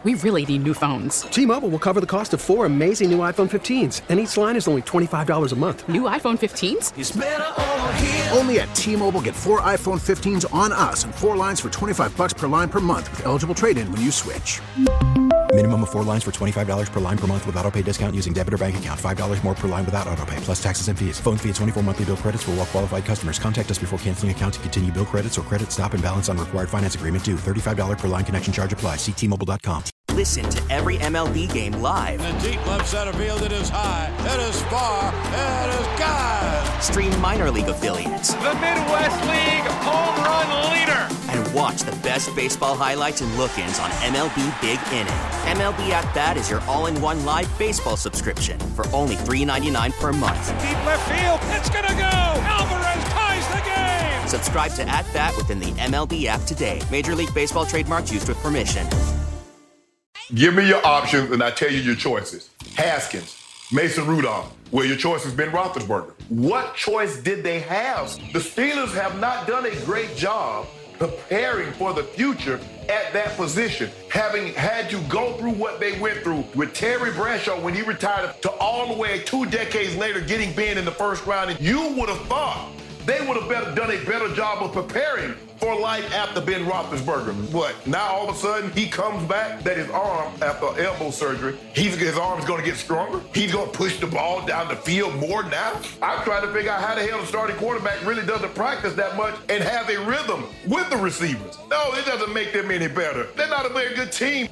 We really need new phones. T-Mobile will cover the cost of 4 amazing new iPhone 15s, and each line is only $25 a month. New iPhone 15s? It's better over here. Only at T-Mobile, get 4 iPhone 15s on us and 4 lines for $25 per line per month with eligible trade-in when you switch. Minimum of 4 lines for $25 per line per month with autopay discount using debit or bank account. $5 more per line without autopay, plus taxes and fees. Phone fee at 24 monthly bill credits for well-qualified customers. Contact us before canceling account to continue bill credits or credit stop and balance on required finance agreement due. $35 per line connection charge applies. See T-Mobile.com. Listen to every MLB game live. In the deep left center field, it is high, it is far, it is gone. Stream minor league affiliates. The Midwest League home run leader. And watch the best baseball highlights and look-ins on MLB Big Inning. MLB At Bat is your all-in-one live baseball subscription for only $3.99 per month. Deep left field, it's gonna go. Alvarez ties the game. Subscribe to At Bat within the MLB app today. Major League Baseball trademarks used with permission. Give me your options, and I tell you your choices. Haskins, Mason Rudolph. Well, your choice has been Roethlisberger. What choice did they have? The Steelers have not done a great job preparing for the future at that position, having had to go through what they went through with Terry Bradshaw when he retired to all the way 2 decades later getting Ben in the first round. And you would have thought they would have done a better job of preparing for life after Ben Roethlisberger. What? Now all of a sudden he comes back that his arm after elbow surgery, his arm is going to get stronger. He's going to push the ball down the field more now. I'm trying to figure out how the hell the starting quarterback really doesn't practice that much and have a rhythm with the receivers. No, it doesn't make them any better. They're not a very good team.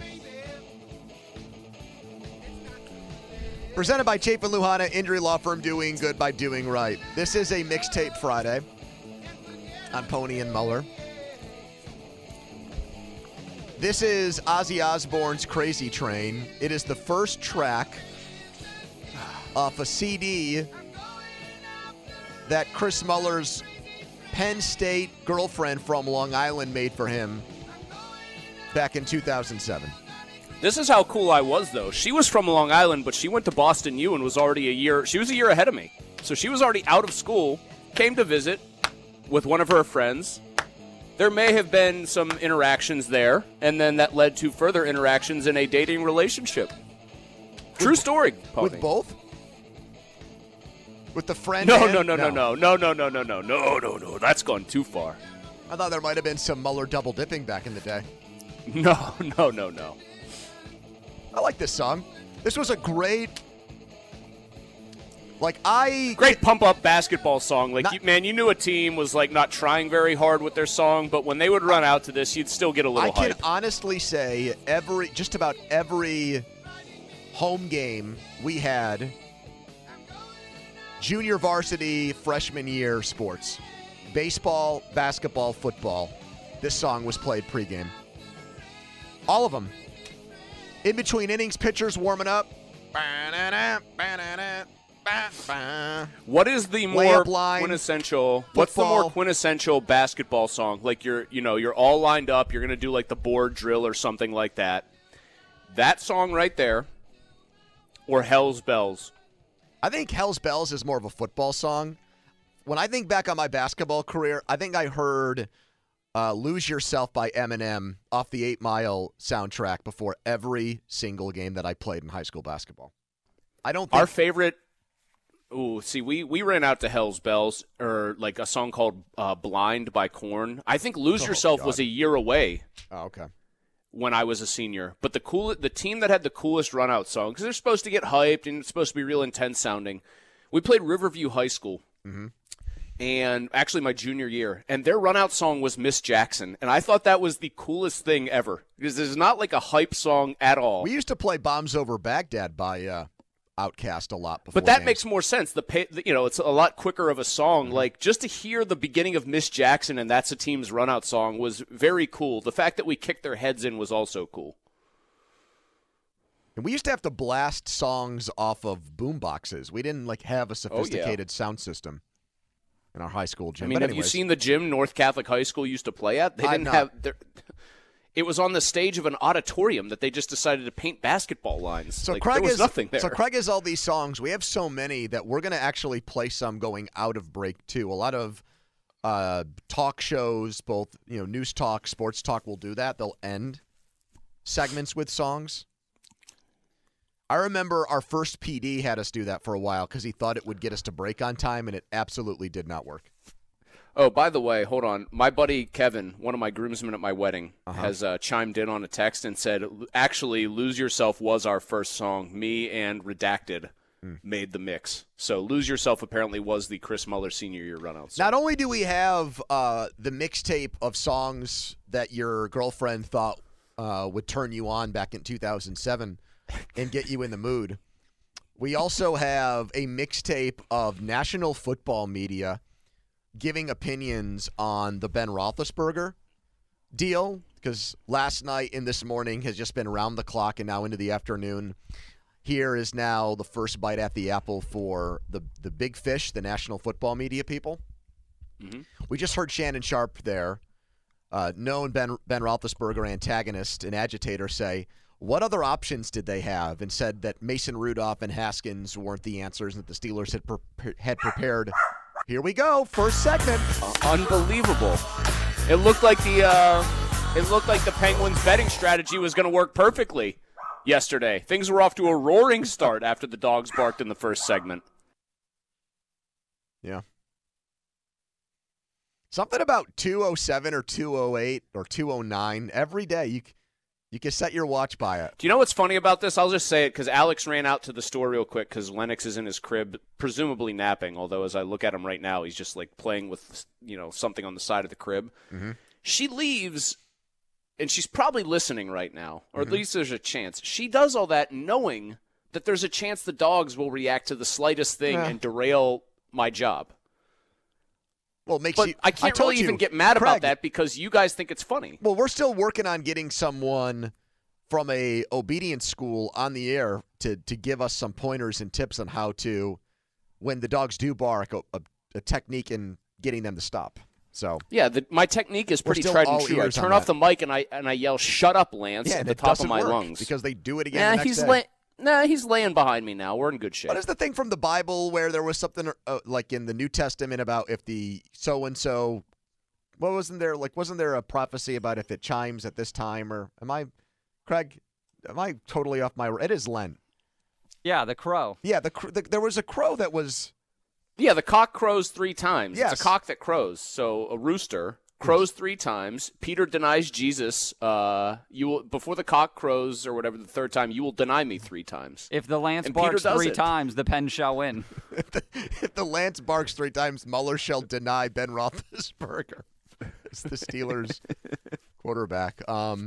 Presented by Chafin Luhana, injury law firm, doing good by doing right. This is a Mixtape Friday on Pony and Muller. This is Ozzy Osbourne's Crazy Train. It is the first track off a CD that Chris Muller's Penn State girlfriend from Long Island made for him back in 2007. This is how cool I was, though. She was from Long Island, but she went to Boston U and was already she was a year ahead of me. So she was already out of school, came to visit with one of her friends. There may have been some interactions there, and then that led to further interactions in a dating relationship. True story, Pony. With both? With the friend? No. That's gone too far. I thought there might have been some Muller double dipping back in the day. No. I like this song. This was a great pump-up basketball song. You knew a team was not trying very hard with their song, but when they would run out to this, you'd still get a little hype. I can honestly say just about every home game we had, junior varsity, freshman year sports, baseball, basketball, football, this song was played pregame. All of them. In between innings, pitchers warming up. What is the more quintessential? What's the more quintessential basketball song? You're all lined up. You're gonna do the board drill or something like that. That song right there, or Hell's Bells. I think Hell's Bells is more of a football song. When I think back on my basketball career, I think I heard Lose Yourself by Eminem off the 8 Mile soundtrack before every single game that I played in high school basketball. I don't think... Our favorite... we ran out to Hell's Bells, or a song called Blind by Korn. I think Lose Yourself was a year away. Oh, okay. When I was a senior. But the team that had the coolest run-out song, because they're supposed to get hyped and it's supposed to be real intense sounding, we played Riverview High School. Mm-hmm. And actually my junior year, and their run-out song was Miss Jackson, and I thought that was the coolest thing ever, because there's not a hype song at all. We used to play Bombs Over Baghdad by Outkast a lot before. But that games. makes more sense. It's a lot quicker of a song. Mm-hmm. Just to hear the beginning of Miss Jackson and that's a team's run-out song was very cool. The fact that we kicked their heads in was also cool. And we used to have to blast songs off of boom boxes. We didn't have a sophisticated sound system in our high school gym. Have you seen the gym North Catholic High School used to play at? They didn't have. It was on the stage of an auditorium that they just decided to paint basketball lines. So there was nothing there. So Craig has all these songs. We have so many that we're going to actually play some going out of break too. A lot of talk shows, both news talk, sports talk, will do that. They'll end segments with songs. I remember our first PD had us do that for a while because he thought it would get us to break on time, and it absolutely did not work. Oh, by the way, hold on. My buddy Kevin, one of my groomsmen at my wedding, has chimed in on a text and said, actually, Lose Yourself was our first song. Me and Redacted made the mix. So Lose Yourself apparently was the Chris Muller senior year run-out song. Not only do we have the mixtape of songs that your girlfriend thought would turn you on back in 2007 and get you in the mood, we also have a mixtape of national football media giving opinions on the Ben Roethlisberger deal, because last night and this morning has just been around the clock and now into the afternoon. Here is now the first bite at the apple for the big fish, the national football media people. Mm-hmm. We just heard Shannon Sharpe there, known Ben Roethlisberger antagonist and agitator, say, what other options did they have? And said that Mason Rudolph and Haskins weren't the answers and that the Steelers had prepared. Here we go, first segment. Unbelievable. It looked like the Penguins' betting strategy was going to work perfectly yesterday. Things were off to a roaring start after the dogs barked in the first segment. Yeah. Something about 2:07 or 2:08 or 2:09 every day. You can set your watch by it. Do you know what's funny about this? I'll just say it because Alex ran out to the store real quick because Lennox is in his crib, presumably napping, although as I look at him right now, he's just like playing with something on the side of the crib. Mm-hmm. She leaves, and she's probably listening right now, or at least there's a chance. She does all that knowing that there's a chance the dogs will react to the slightest thing and derail my job. Well, I can't really even get mad about that because you guys think it's funny. Well, we're still working on getting someone from a obedience school on the air to give us some pointers and tips on how to, when the dogs do bark, a technique in getting them to stop. So yeah, my technique is pretty tried and true. I turn off the mic and I yell, "Shut up, Lance!" at the top of my lungs because they do it again. He's laying behind me now. We're in good shape. What is the thing from the Bible where there was something like in the New Testament about if the so-and-so, wasn't there a prophecy about if it chimes at this time? Or am I totally off my, it is Lent. Yeah, the crow. Yeah, there was a crow that was. Yeah, the cock crows 3 times. Yes. It's a cock that crows. So a rooster crows 3 times. Peter denies Jesus. You will, before the cock crows or whatever the 3rd time, you will deny me 3 times. If the Lance barks 3 times, the Pen shall win. If the Lance barks 3 times, Muller shall deny Ben Roethlisberger. It's the Steelers quarterback.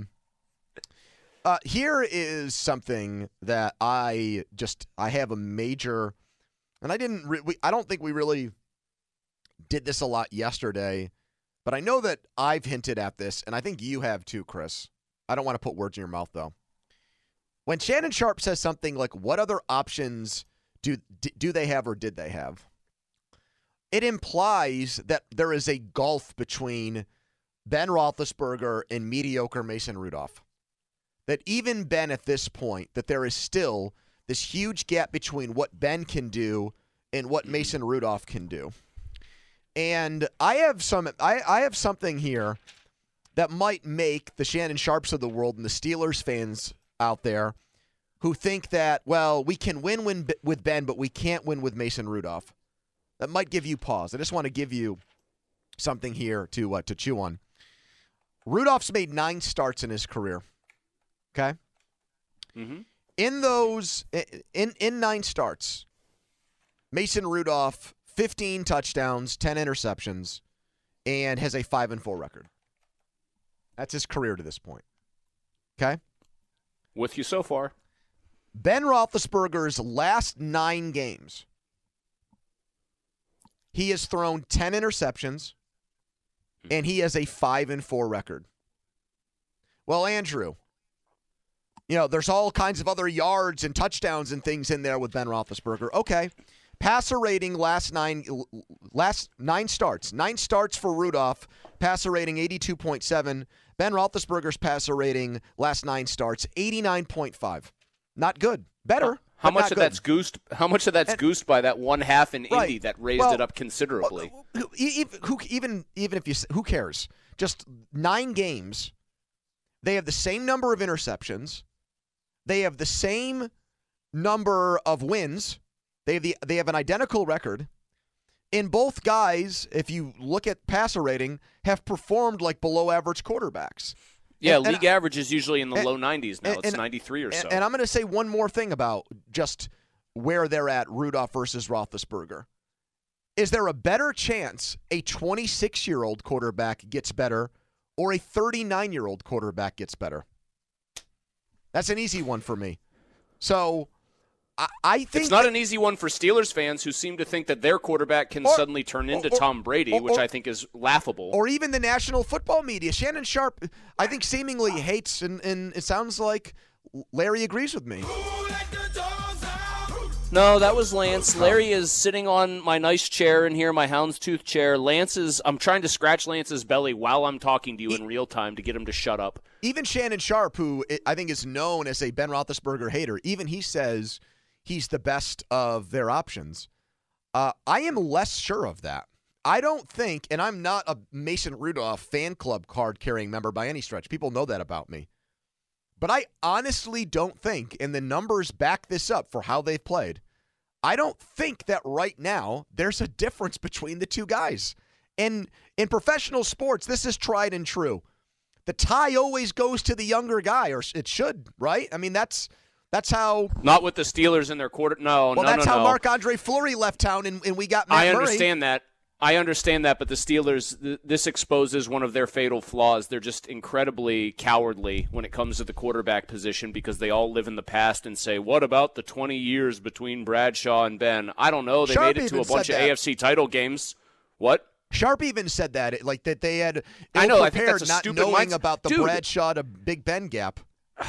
Here is something that I have a major, and I don't think we really did this a lot yesterday. But I know that I've hinted at this, and I think you have too, Chris. I don't want to put words in your mouth, though. When Shannon Sharpe says something like, what other options do they have or did they have? It implies that there is a gulf between Ben Roethlisberger and mediocre Mason Rudolph. That even Ben at this point, that there is still this huge gap between what Ben can do and what Mason Rudolph can do. And I have something here that might make the Shannon Sharpes of the world and the Steelers fans out there who think that, well, we can win with Ben, but we can't win with Mason Rudolph. That might give you pause. I just want to give you something here to chew on. Rudolph's made 9 starts in his career. Okay? Mm-hmm. In those, in 9 starts, Mason Rudolph, 15 touchdowns, 10 interceptions, and has a 5-4 record. That's his career to this point. Okay? With you so far. Ben Roethlisberger's last 9 games, he has thrown 10 interceptions, and he has a 5-4 record. Well, Andrew, there's all kinds of other yards and touchdowns and things in there with Ben Roethlisberger. Okay. Passer rating last 9 starts. 9 starts for Rudolph. Passer rating 82.7. Ben Roethlisberger's passer rating last 9 starts 89.5. Not good. Better. How much of that's goosed? How much of that's goosed by that 1/2 in Indy that raised it up considerably? Even if who cares? Just 9 games They have the same number of interceptions. They have the same number of wins. They have an identical record. And both guys, if you look at passer rating, have performed like below-average quarterbacks. Yeah, league average is usually in the low 90s now. It's 93 or so. And I'm going to say one more thing about just where they're at, Rudolph versus Roethlisberger. Is there a better chance a 26-year-old quarterback gets better or a 39-year-old quarterback gets better? That's an easy one for me. So I think it's not an easy one for Steelers fans who seem to think that their quarterback can suddenly turn into Tom Brady, which I think is laughable. Or even the national football media. Shannon Sharpe, I think, seemingly hates, and it sounds like Larry agrees with me. No, that was Lance. Larry is sitting on my nice chair in here, my houndstooth chair. I'm trying to scratch Lance's belly while I'm talking to you in real time to get him to shut up. Even Shannon Sharpe, who I think is known as a Ben Roethlisberger hater, even he says he's the best of their options. I am less sure of that. I don't think, and I'm not a Mason Rudolph fan club card-carrying member by any stretch. People know that about me. But I honestly don't think, and the numbers back this up for how they've played, I don't think that right now there's a difference between the two guys. And in professional sports, this is tried and true. The tie always goes to the younger guy, or it should, right? I mean, that's how. Not with the Steelers in their quarter. No. That's how Marc-Andre Fleury left town, and we got Matt Murray. I understand that, but the Steelers, this exposes one of their fatal flaws. They're just incredibly cowardly when it comes to the quarterback position because they all live in the past and say, what about the 20 years between Bradshaw and Ben? I don't know. They made it to a bunch of AFC title games. What? Sharpe even said that, that they had prepared not knowing about the Bradshaw to Big Ben gap.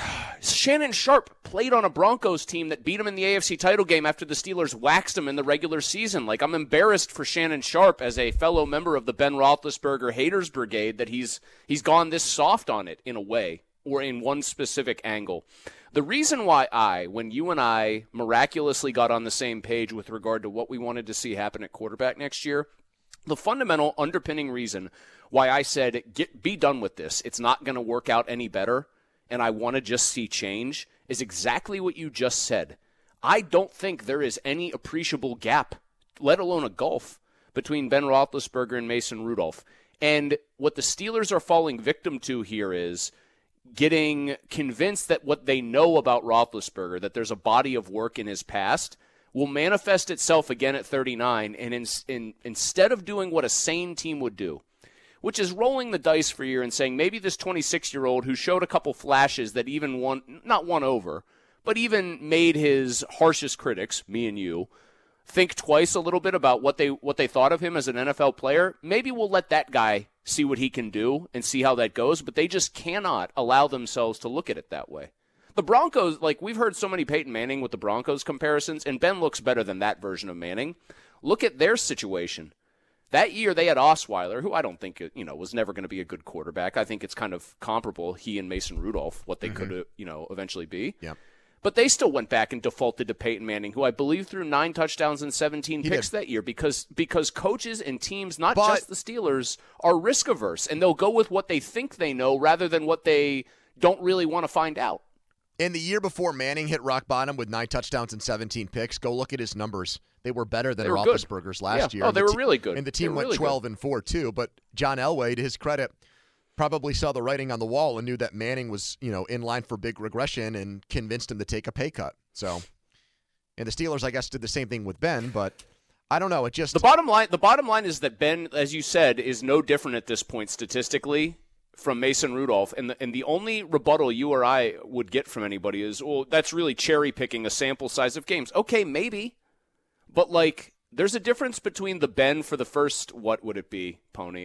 Shannon Sharpe played on a Broncos team that beat him in the AFC title game after the Steelers waxed him in the regular season. Like, I'm embarrassed for Shannon Sharpe as a fellow member of the Ben Roethlisberger haters brigade that he's gone this soft on it in a way or in one specific angle. The reason why when you and I miraculously got on the same page with regard to what we wanted to see happen at quarterback next year, the fundamental underpinning reason why I said, be done with this, it's not going to work out any better, and I want to just see change, is exactly what you just said. I don't think there is any appreciable gap, let alone a gulf, between Ben Roethlisberger and Mason Rudolph. And what the Steelers are falling victim to here is getting convinced that what they know about Roethlisberger, that there's a body of work in his past, will manifest itself again at 39, and instead of doing what a sane team would do, which is rolling the dice for you and saying maybe this 26-year-old who showed a couple flashes that even not won over, but even made his harshest critics, me and you, think twice a little bit about what they thought of him as an NFL player, maybe we'll let that guy see what he can do and see how that goes, but they just cannot allow themselves to look at it that way. The Broncos, like we've heard so many Peyton Manning with the Broncos comparisons, and Ben looks better than that version of Manning. Look at their situation. That year they had Osweiler, who I don't think was never going to be a good quarterback. I think it's kind of comparable, he and Mason Rudolph, what they could eventually be. Yeah. But they still went back and defaulted to Peyton Manning, who I believe threw 9 touchdowns and 17 picks that year because coaches and teams, not just the Steelers, are risk averse, and they'll go with what they think they know rather than what they don't really want to find out. In the year before Manning hit rock bottom with 9 touchdowns and 17 picks, go look at his numbers. They were better than Roethlisberger's last year. Oh, they were really good. And the team went 12-4 too. But John Elway, to his credit, probably saw the writing on the wall and knew that Manning was, in line for big regression and convinced him to take a pay cut. So, and the Steelers, I guess, did the same thing with Ben, but I don't know. It just the bottom line is that Ben, as you said, is no different at this point statistically from Mason Rudolph, and the only rebuttal you or I would get from anybody is, well, that's really cherry picking a sample size of games. Okay, maybe, but there's a difference between the Ben for the first, what would it be, Pony?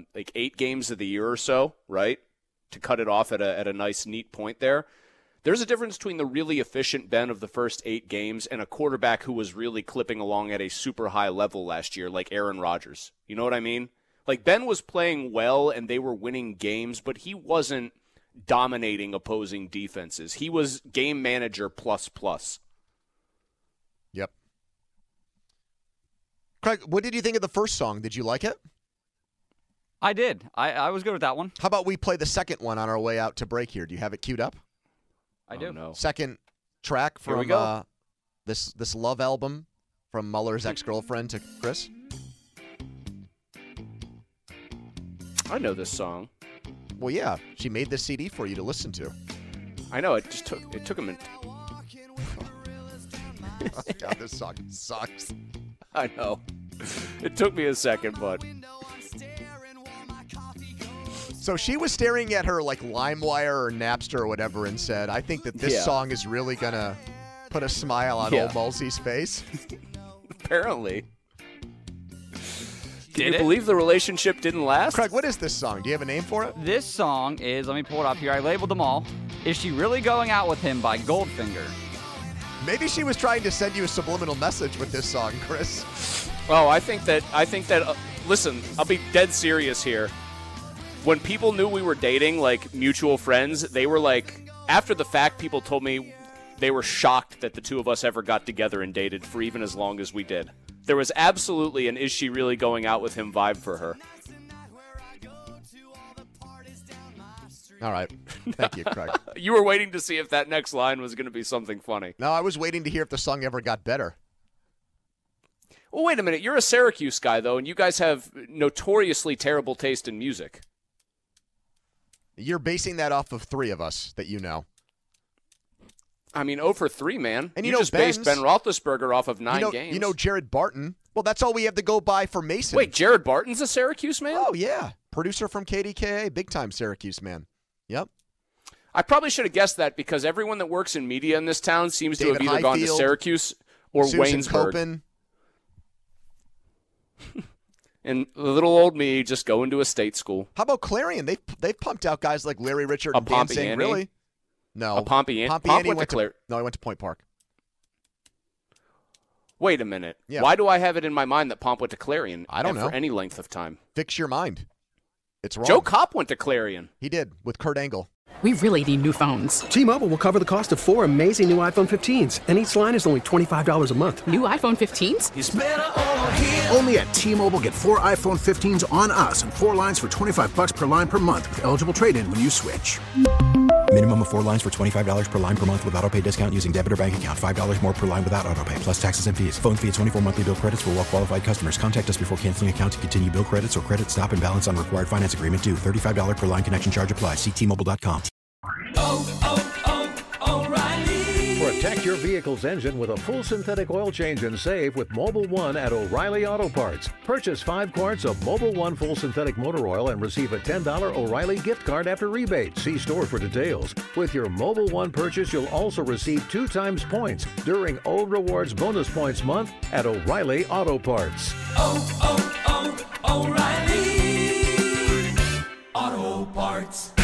8 games of the year or so, right? To cut it off at a nice, neat point there. There's a difference between the really efficient Ben of the first 8 games and a quarterback who was really clipping along at a super high level last year, like Aaron Rodgers. You know what I mean? Like, Ben was playing well and they were winning games, but he wasn't dominating opposing defenses. He was game manager plus. Yep. Craig, what did you think of the first song? Did you like it? I did. I was good with that one. How about we play the second one on our way out to break here? Do you have it queued up? I do. No. Second track Here we from go. this love album from Muller's ex-girlfriend to Chris. I know this song. Well, yeah, she made this CD for you to listen to. I know. It took a minute. God, this song sucks. I know. It took me a second, but so she was staring at her like LimeWire or Napster or whatever and said, I think that this song is really going to put a smile on old Mulsey's face. Apparently. Can you believe the relationship didn't last? Craig, what is this song? Do you have a name for it? This song is, let me pull it up here. I labeled them all. Is She Really Going Out With Him by Goldfinger. Maybe she was trying to send you a subliminal message with this song, Chris. Oh, I think that listen, I'll be dead serious here. When people knew we were dating, like mutual friends, they were like, after the fact, people told me they were shocked that the two of us ever got together and dated for even as long as we did. There was absolutely an is she really going out with him vibe for her. All right. Thank you, Craig. You were waiting to see if that next line was going to be something funny. No, I was waiting to hear if the song ever got better. Well, wait a minute. You're a Syracuse guy, though, and you guys have notoriously terrible taste in music. You're basing that off of three of us that you know. I mean, 0 for 3, man. And you just based Ben Roethlisberger off of 9 games. You know Jared Barton. Well, that's all we have to go by for Mason. Wait, Jared Barton's a Syracuse man? Oh, yeah. Producer from KDKA, big-time Syracuse man. Yep. I probably should have guessed that because everyone that works in media in this town seems to have either gone to Syracuse or Susan Waynesburg. Copen. And little old me just going to a state school. How about Clarion? They've pumped out guys like Larry Richard and Dan Singh. Really? No. Pompeani went to Clarion. No, I went to Point Park. Wait a minute. Yeah. Why do I have it in my mind that Pomp went to Clarion? I don't know. For any length of time. Fix your mind. It's wrong. Joe Kopp went to Clarion. He did, with Kurt Angle. We really need new phones. T-Mobile will cover the cost of 4 amazing new iPhone 15s, and each line is only $25 a month. New iPhone 15s? It's better over here. Only at T-Mobile, get 4 iPhone 15s on us and 4 lines for $25 per line per month with eligible trade-in when you switch. Minimum of 4 lines for $25 per line per month with autopay discount using debit or bank account. $5 more per line without autopay, plus taxes and fees. Phone fee at 24 monthly bill credits for well-qualified customers. Contact us before canceling account to continue bill credits or credit stop and balance on required finance agreement due. $35 per line connection charge applies. See T-Mobile.com. O'Reilly. Protect your vehicle's engine with a full synthetic oil change and save with Mobil 1 at O'Reilly Auto Parts. Purchase 5 quarts of Mobil 1 full synthetic motor oil and receive a $10 O'Reilly gift card after rebate. See store for details. With your Mobil 1 purchase, you'll also receive 2 times points during O Rewards Bonus Points Month at O'Reilly Auto Parts. O'Reilly Auto Parts.